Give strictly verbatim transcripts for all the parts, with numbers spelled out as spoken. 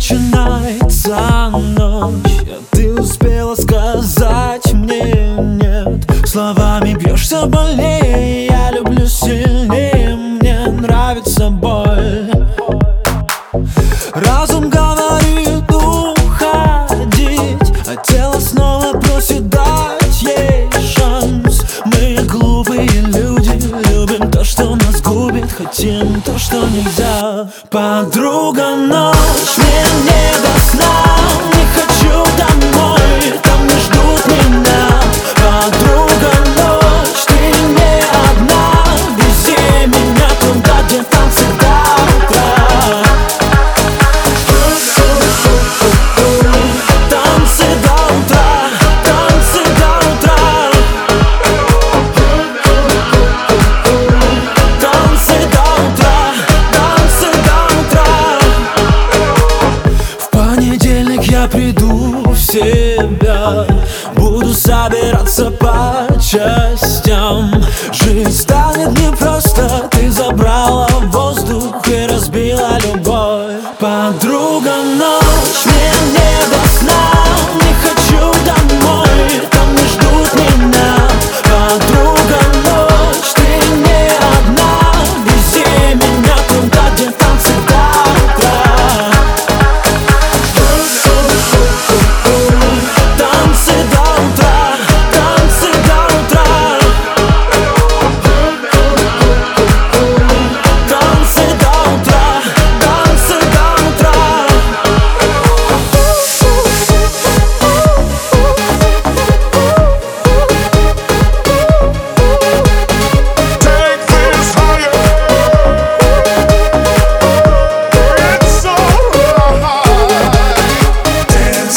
Начинается ночь, а ты успела сказать мне нет. Словами бьешься больнее, я люблю сильнее, мне нравится боль. Разум говорит уходить, а тело снова просит дать ей шанс. Мы глупые люди, любим то, что нас губит, хотим то, что нельзя. Подруга, ночь, мне не до сна, не хочу домой, там не ждут меня. Подруга, ночь, ты не одна, вези меня туда, где танцы до утра. Танцы до утра, танцы до утра. Танцы до утра, танцы до утра. В понедельник я приду в себя, буду собираться по частям. Жизнь станет непросто, ты забрала воздух и разбила любовь. Подруга, ночь, мне не до сна, не хочу домой, там не ждут меня. Подруга, ночь, ты не одна, вези меня туда, где танцы до утра. Танцы до утра, танцы до утра. Танцы до утра, танцы до утра. Take this higher. It's alright. Dance.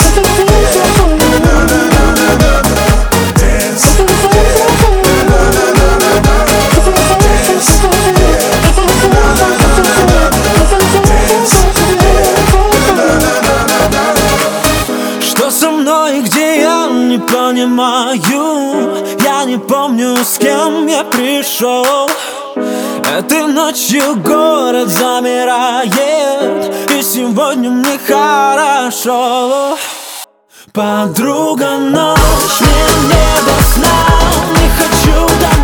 Что со мной и где я, не понимаю. Я не помню, с кем я пришел. Этой ночью город замирает, и сегодня мне хорошо. Подруга, ночь, мне не до сна, не хочу домой.